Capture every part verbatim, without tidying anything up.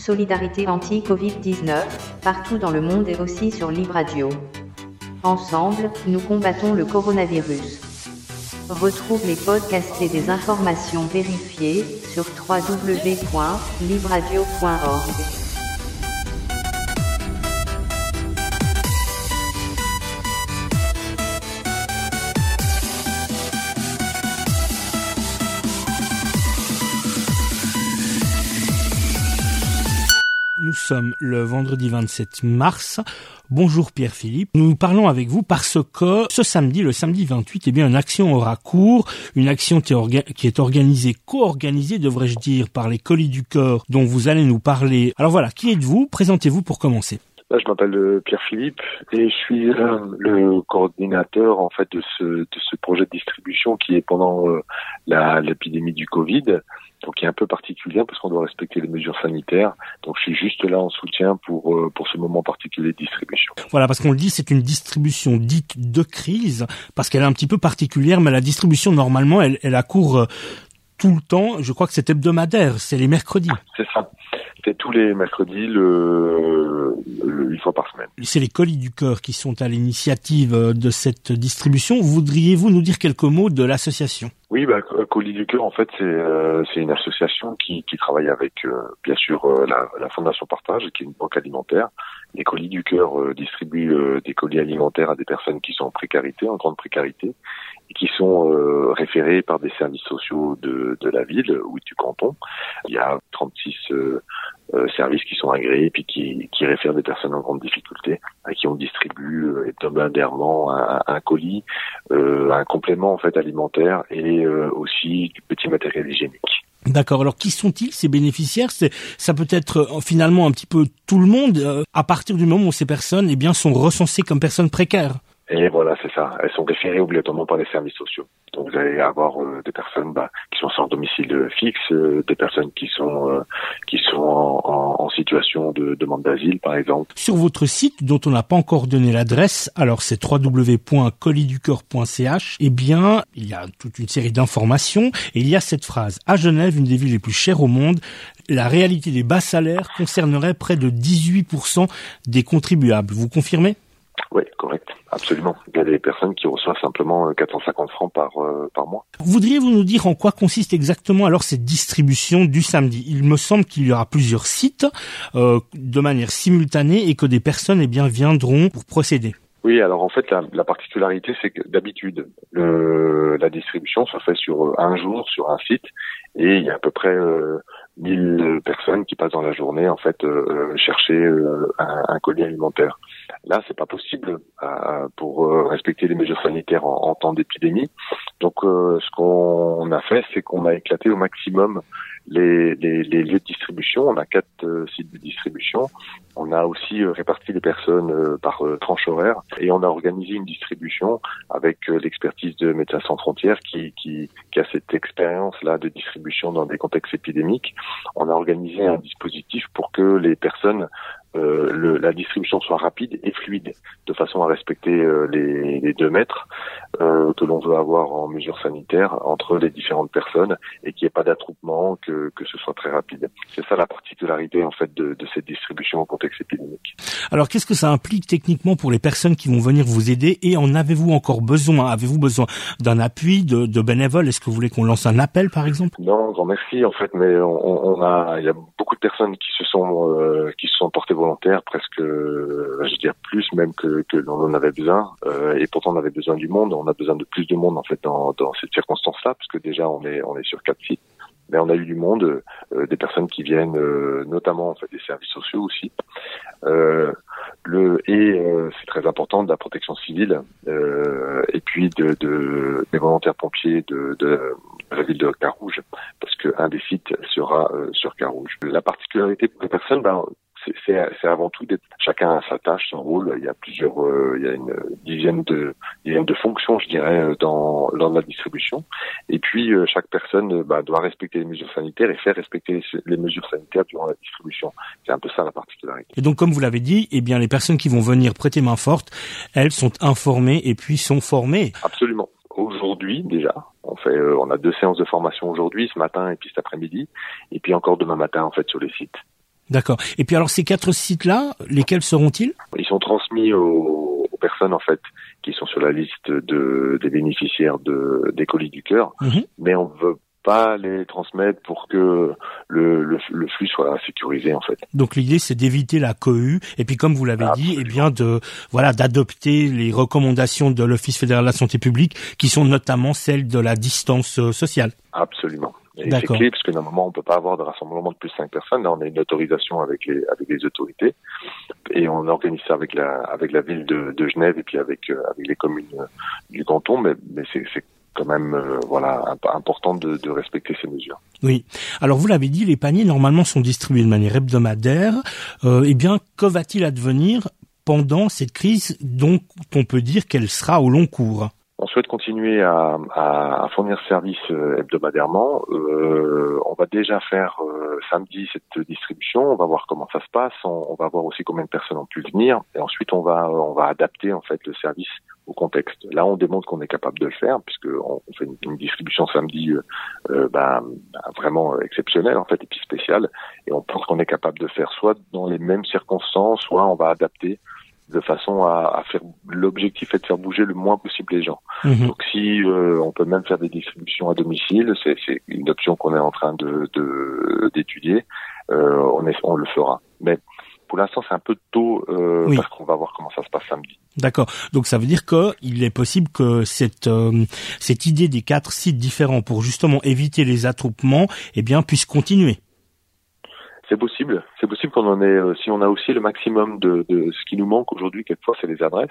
Solidarité anti-covid dix-neuf, partout dans le monde et aussi sur Libre Radio. Ensemble, nous combattons le coronavirus. Retrouve les podcasts et des informations vérifiées sur w w w point libre radio point org. Nous sommes le vendredi vingt-sept mars. Bonjour Pierre-Philippe. Nous parlons avec vous parce que ce samedi, le samedi vingt-huit, eh bien, une action aura cours. Une action qui est, orga- qui est organisée, co-organisée, devrais-je dire, par les Colis du Cœur, dont vous allez nous parler. Alors voilà, qui êtes-vous? Présentez-vous pour commencer. Là, je m'appelle euh, Pierre-Philippe et je suis euh, le coordinateur en fait de ce de ce projet de distribution qui est pendant euh, la l'épidémie du Covid, donc qui est un peu particulier parce qu'on doit respecter les mesures sanitaires. Donc je suis juste là en soutien pour euh, pour ce moment particulier de distribution. Voilà, parce qu'on le dit, c'est une distribution dite de crise parce qu'elle est un petit peu particulière, mais la distribution normalement, elle elle a cours euh, tout le temps. Je crois que c'est hebdomadaire, c'est les mercredis. C'est ça. C'est tous les mercredis, le, le une fois par semaine. C'est les Colis du Cœur qui sont à l'initiative de cette distribution. Voudriez-vous nous dire quelques mots de l'association? Oui, bah, Colis du Cœur, en fait, c'est euh, c'est une association qui, qui travaille avec, euh, bien sûr, euh, la, la Fondation Partage, qui est une banque alimentaire. Les Colis du Cœur euh, distribuent euh, des colis alimentaires à des personnes qui sont en précarité, en grande précarité, et qui sont euh, référées par des services sociaux de, de la ville ou du canton. Il y a trente-six euh, euh, services qui sont agréés, puis qui, qui réfèrent des personnes en grande difficulté, à qui on distribue euh, hebdomadairement un, un colis, euh, un complément en fait alimentaire et euh, aussi du petit matériel hygiénique. D'accord. Alors, qui sont-ils, ces bénéficiaires? C'est, ça peut être euh, finalement un petit peu tout le monde, euh, à partir du moment où ces personnes, eh bien, sont recensées comme personnes précaires. Et voilà, c'est ça. Elles sont référées obligatoirement par les services sociaux. Donc, vous allez avoir euh, des personnes bah, qui sont sans domicile fixe, euh, des personnes qui sont euh, qui sont en, en, en situation de demande d'asile, par exemple. Sur votre site, dont on n'a pas encore donné l'adresse, alors c'est w w w point colis du cœur point c h, eh bien, il y a toute une série d'informations et il y a cette phrase. À Genève, une des villes les plus chères au monde, la réalité des bas salaires concernerait près de dix-huit pour cent des contribuables. Vous confirmez? Oui, correct, absolument. Il y a des personnes qui reçoivent simplement quatre cent cinquante francs par euh, par mois. Voudriez-vous nous dire en quoi consiste exactement alors cette distribution du samedi? Il me semble qu'il y aura plusieurs sites euh, de manière simultanée et que des personnes eh bien viendront pour procéder. Oui, alors en fait la, la particularité c'est que d'habitude le, la distribution se fait sur un jour sur un site et il y a à peu près euh, mille personnes qui passent dans la journée en fait euh, chercher euh, un, un colis alimentaire. Là, c'est pas possible euh, pour euh, respecter les mesures sanitaires en, en temps d'épidémie. Donc, euh, ce qu'on a fait, c'est qu'on a éclaté au maximum les, les, les lieux de distribution. On a quatre euh, sites de distribution. On a aussi euh, réparti les personnes euh, par euh, tranche horaire et on a organisé une distribution avec euh, l'expertise de Médecins sans frontières qui, qui, qui a cette expérience-là de distribution dans des contextes épidémiques. On a organisé un dispositif pour que les personnes Euh, le, la distribution soit rapide et fluide, de façon à respecter euh, les, les deux mètres euh, que l'on veut avoir en mesures sanitaires entre les différentes personnes et qu'il n'y ait pas d'attroupement, que, que ce soit très rapide. C'est ça la particularité en fait de, de cette distribution au contexte épidémique. Alors qu'est-ce que ça implique techniquement pour les personnes qui vont venir vous aider et en avez-vous encore besoin? Avez-vous besoin d'un appui de, de bénévoles? Est-ce que vous voulez qu'on lance un appel par exemple? Non, grand merci en fait, mais on, on a, il y a beaucoup de personnes qui se sont euh, qui se sont portées volontaires, presque, euh, je veux dire plus même que, que l'on en avait besoin. Euh, et pourtant on avait besoin du monde. On a besoin de plus de monde en fait dans, dans cette circonstance-là, parce que déjà on est on est sur quatre sites. Mais on a eu du monde, euh, des personnes qui viennent, euh, notamment en fait des services sociaux aussi. Euh, le et euh, c'est très important de la protection civile euh, et puis de, de des volontaires pompiers de, de la ville de Carouge, parce que un des sites sera euh, sur Carouge. La particularité pour les personnes, ben, c'est, c'est, c'est avant tout d'être chacun a sa tâche, son rôle. Il y a plusieurs, euh, il y a une dizaine de dizaine de fonctions, je dirais, dans dans la distribution. Et puis euh, chaque personne euh, bah, doit respecter les mesures sanitaires et faire respecter les, les mesures sanitaires durant la distribution. C'est un peu ça la particularité. Et donc, comme vous l'avez dit, eh bien les personnes qui vont venir prêter main forte, elles sont informées et puis sont formées. Absolument. Aujourd'hui déjà, on fait, euh, on a deux séances de formation aujourd'hui, ce matin et puis cet après-midi, et puis encore demain matin en fait sur les sites. D'accord. Et puis alors ces quatre sites-là, lesquels seront-ils? Ils sont transmis aux, aux personnes en fait qui sont sur la liste de des bénéficiaires de des Colis du Cœur, mmh. mais on veut pas les transmettre pour que le, le, le flux soit sécurisé en fait. Donc l'idée c'est d'éviter la cohue et puis comme vous l'avez Absolument. dit, eh bien de voilà d'adopter les recommandations de l'Office fédéral de la santé publique qui sont notamment celles de la distance sociale. Absolument. Et c'est clé parce que normalement on peut pas avoir de rassemblement de plus de cinq personnes. Là on a une autorisation avec les avec les autorités et on organise ça avec la avec la ville de, de Genève et puis avec euh, avec les communes euh, du canton. Mais mais c'est c'est quand même euh, voilà important de, de respecter ces mesures. Oui. Alors vous l'avez dit, les paniers normalement sont distribués de manière hebdomadaire. Euh, eh bien, que va-t-il advenir pendant cette crise dont on peut dire qu'elle sera au long cours? On souhaite continuer à, à, à fournir ce service hebdomadairement. Euh, on va déjà faire euh, samedi cette distribution. On va voir comment ça se passe. On, on va voir aussi combien de personnes ont pu venir. Et ensuite, on va on va adapter en fait le service au contexte. Là, on démontre qu'on est capable de le faire puisque on, on fait une, une distribution samedi euh, ben, ben, vraiment exceptionnelle en fait et puis spéciale. Et on pense qu'on est capable de le faire soit dans les mêmes circonstances, soit on va adapter de façon à, à faire l'objectif est de faire bouger le moins possible les gens. Mmh. Donc si euh, on peut même faire des distributions à domicile, c'est, c'est une option qu'on est en train de, de d'étudier. Euh, on est, on le fera. Mais pour l'instant, c'est un peu tôt euh, oui. parce qu'on va voir comment ça se passe samedi. D'accord. Donc ça veut dire que il est possible que cette euh, cette idée des quatre sites différents pour justement éviter les attroupements, eh bien, puisse continuer. C'est possible, c'est possible qu'on en ait, euh, si on a aussi le maximum de, de ce qui nous manque aujourd'hui, quelquefois, c'est les adresses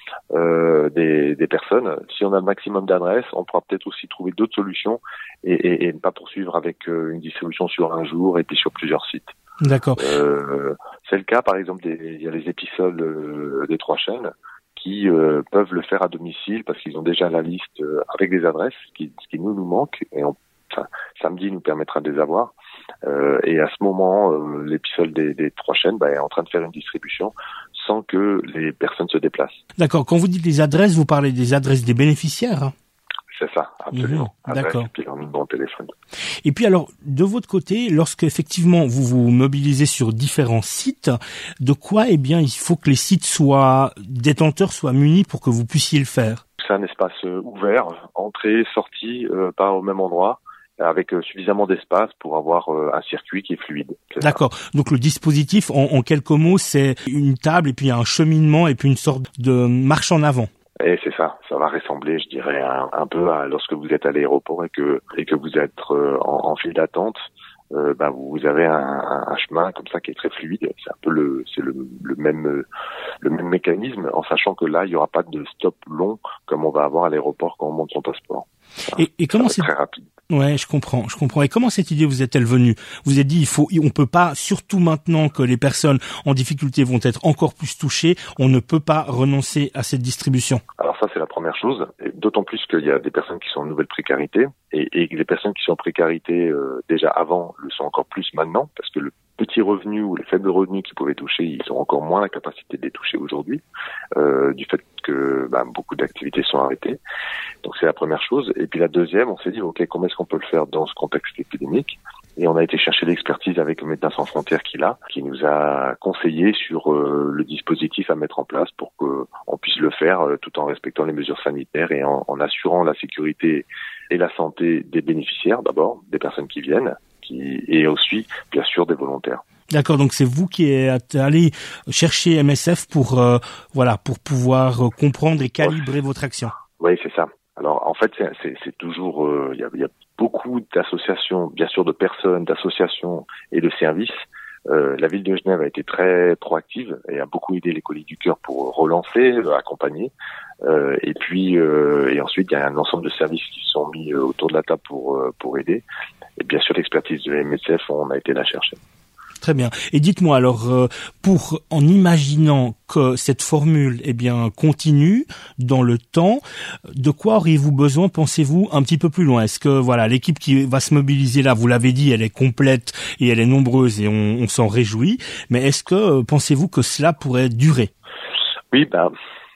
euh, des, des personnes. Si on a le maximum d'adresses, on pourra peut-être aussi trouver d'autres solutions et, et, et ne pas poursuivre avec euh, une distribution sur un jour et puis sur plusieurs sites. D'accord. Euh, c'est le cas, par exemple, des, il y a les épisodes euh, des Trois Chênes qui euh, peuvent le faire à domicile parce qu'ils ont déjà la liste euh, avec des adresses, ce qui, ce qui nous nous manque et on, enfin, samedi nous permettra de les avoir. Euh, et à ce moment, euh, l'épisode des, des Trois Chênes bah, est en train de faire une distribution sans que les personnes se déplacent. D'accord. Quand vous dites les adresses, vous parlez des adresses des bénéficiaires, hein? C'est ça, absolument. Mmh, d'accord. Et puis leur numéro de téléphone. Et puis alors, de votre côté, lorsque effectivement vous vous mobilisez sur différents sites, de quoi, eh bien, il faut que les sites soient détenteurs soient munis pour que vous puissiez le faire? C'est un espace ouvert, entrée, sortie, euh, pas au même endroit, avec euh, suffisamment d'espace pour avoir euh, un circuit qui est fluide. C'est D'accord. Ça. Donc le dispositif, en, en quelques mots, c'est une table et puis un cheminement et puis une sorte de marche en avant. Et c'est ça, ça va ressembler, je dirais, un, un peu à lorsque vous êtes à l'aéroport et que et que vous êtes euh, en, en file d'attente. Euh, ben vous avez un, un, un chemin comme ça qui est très fluide. C'est un peu le, c'est le, le même le même mécanisme, en sachant que là il y aura pas de stop long comme on va avoir à l'aéroport quand on monte son passeport. Enfin, et, et comment c'est très rapide. Ouais, je comprends, je comprends. Et comment cette idée vous est-elle venue? Vous êtes dit, il faut, on peut pas, surtout maintenant que les personnes en difficulté vont être encore plus touchées, on ne peut pas renoncer à cette distribution. Alors ça, c'est la première chose. Et d'autant plus qu'il y a des personnes qui sont en nouvelle précarité et, et les personnes qui sont en précarité euh, déjà avant le sont encore plus maintenant parce que le petit revenu ou les faibles revenus qu'ils pouvaient toucher, ils ont encore moins la capacité de les toucher aujourd'hui euh, du fait que bah, beaucoup d'activités sont arrêtées. Donc c'est la première chose. Et puis la deuxième, on s'est dit, ok, comment est-ce qu'on peut le faire dans ce contexte épidémique? Et on a été chercher l'expertise avec le Médecins sans frontières qui l'a, qui nous a conseillé sur euh, le dispositif à mettre en place pour qu'on puisse le faire euh, tout en respectant les mesures sanitaires et en, en assurant la sécurité et la santé des bénéficiaires d'abord, des personnes qui viennent, qui et aussi bien sûr des volontaires. D'accord, donc c'est vous qui êtes allé chercher M S F pour euh, voilà pour pouvoir comprendre et calibrer votre action. Oui, c'est ça. Alors en fait, c'est, c'est, c'est toujours il euh, y, a, y a beaucoup d'associations, bien sûr de personnes, d'associations et de services. Euh, la ville de Genève a été très proactive et a beaucoup aidé les Colis du Cœur pour relancer, euh, accompagner. Euh, et puis euh, et ensuite il y a un ensemble de services qui sont mis euh, autour de la table pour euh, pour aider. Et bien sûr l'expertise de M S F, on a été la chercher. Très bien. Et dites-moi alors, euh, pour en imaginant que cette formule, eh bien, continue dans le temps, de quoi auriez-vous besoin, pensez-vous, un petit peu plus loin? Est-ce que voilà, l'équipe qui va se mobiliser là, vous l'avez dit, elle est complète et elle est nombreuse et on, on s'en réjouit. Mais est-ce que euh, pensez-vous que cela pourrait durer? Oui, ben.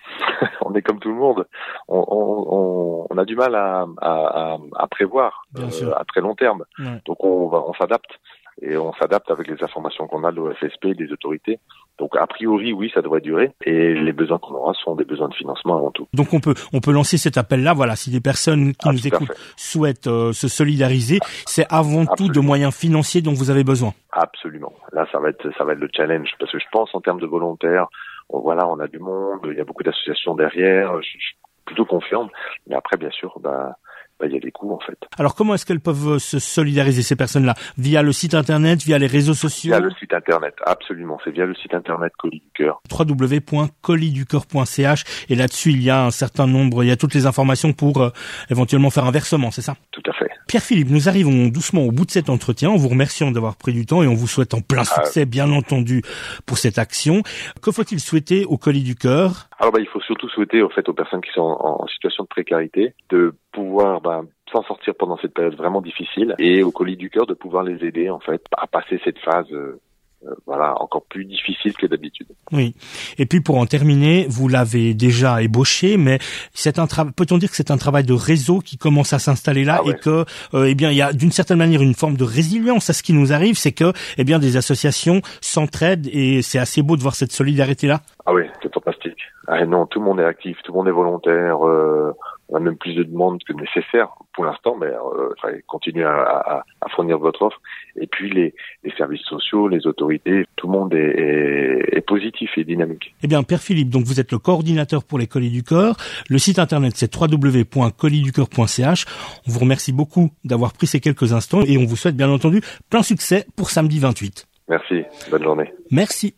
On est comme tout le monde. On, on, on a du mal à, à, à prévoir euh, à très long terme. Ouais. Donc on, va, on s'adapte. et on s'adapte avec les informations qu'on a de l'O F S P, des autorités. Donc a priori, oui, ça devrait durer, et les besoins qu'on aura sont des besoins de financement avant tout. Donc on peut on peut lancer cet appel-là. Voilà, si des personnes qui ah, nous écoutent souhaitent euh, se solidariser, c'est avant Absolument. tout de moyens financiers dont vous avez besoin. Absolument. Là, ça va être ça va être le challenge, parce que je pense en termes de volontaires, on, voilà, on a du monde, il y a beaucoup d'associations derrière. Je, je suis plutôt confiant, mais après, bien sûr, bah. Bah, il y a des coûts en fait. Alors comment est-ce qu'elles peuvent se solidariser, ces personnes-là? Via le site internet, via les réseaux sociaux? Via le site internet, absolument. C'est via le site internet Colis du Cœur. w w w point colis du cœur point c h, et là-dessus il y a un certain nombre, il y a toutes les informations pour euh, éventuellement faire un versement, c'est ça? Tout à fait. Pierre-Philippe, nous arrivons doucement au bout de cet entretien. En vous remerciant d'avoir pris du temps et on vous souhaite en plein succès, ah. bien entendu, pour cette action. Que faut-il souhaiter au Colis du Cœur? Alors bah, il faut surtout souhaiter au fait aux personnes qui sont en, en situation de précarité de pouvoir bah, s'en sortir pendant cette période vraiment difficile, et au Colis du Cœur de pouvoir les aider en fait à passer cette phase euh, euh, voilà encore plus difficile que d'habitude. Oui. Et puis pour en terminer, vous l'avez déjà ébauché, mais c'est un travail. Peut-on dire que c'est un travail de réseau qui commence à s'installer là, ah ouais. et que euh, eh bien il y a d'une certaine manière une forme de résilience à ce qui nous arrive, c'est que eh bien des associations s'entraident et c'est assez beau de voir cette solidarité là. Ah oui, c'est fantastique. Ah non, tout le monde est actif, tout le monde est volontaire. Euh... On a même plus de demandes que nécessaire pour l'instant, mais euh, continuez à, à, à fournir votre offre. Et puis les, les services sociaux, les autorités, tout le monde est, est, est positif et dynamique. Eh bien, Père Philippe, donc vous êtes le coordinateur pour les Colis du Cœur. Le site internet c'est w w w point colis du cœur point c h. On vous remercie beaucoup d'avoir pris ces quelques instants et on vous souhaite bien entendu plein succès pour samedi vingt-huit. Merci, bonne journée. Merci.